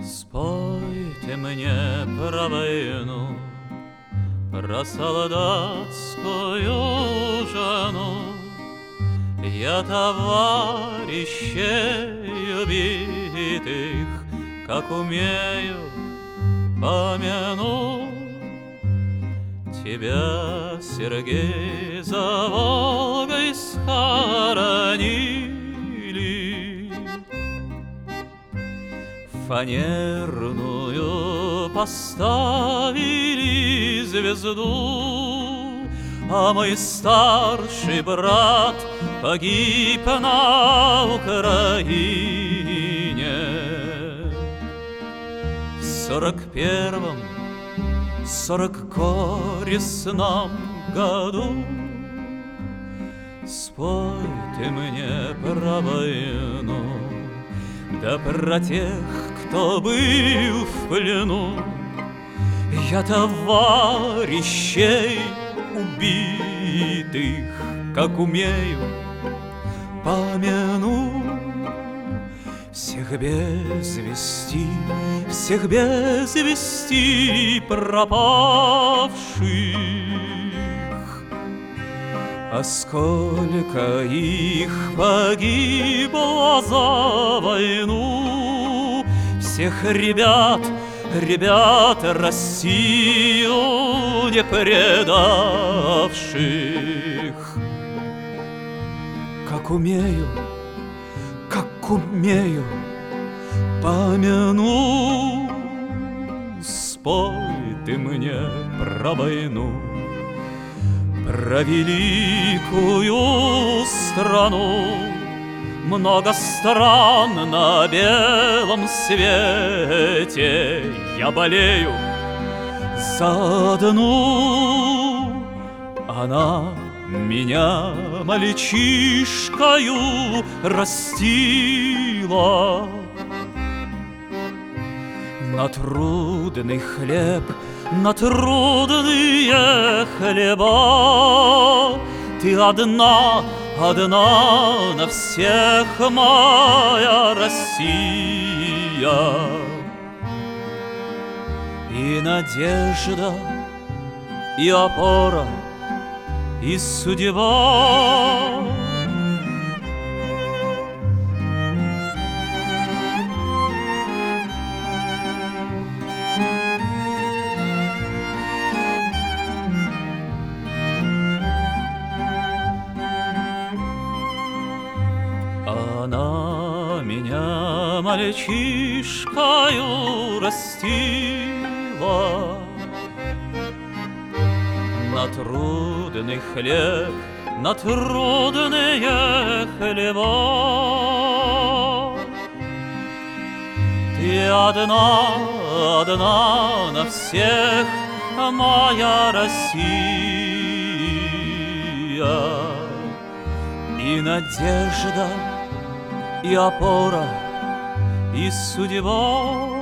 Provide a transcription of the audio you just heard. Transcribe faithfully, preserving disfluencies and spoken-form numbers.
Спойте мне про войну, про солдатскую жену. Я товарищей убитых, как умею, помяну. Тебя, Сергей, за Волгой схоронили, фанерную поставили звезду, а мой старший брат погиб на Украине. В сорок первом, сорок горестном году. Спойте мне про войну, да про тех, кто был в плену. Я товарищей убитых, как умею, помяну. Всех без вести, всех без вести пропавших. А сколько их погибло за войну, всех ребят, ребят Россию не предавших. Как умею, как умею, помяну. Спой ты мне про войну, про великую страну. Много стран на белом свете, я болею за одну. Она меня мальчишкою растила. На трудный хлеб, на трудные хлеба ты одна, одна на всех, моя Россия. И надежда, и опора, и судьба. Она меня мальчишкою растила. На трудный хлеб, на трудные хлеба. Ты одна, одна на всех, моя Россия. И надежда, и опора, и судьба.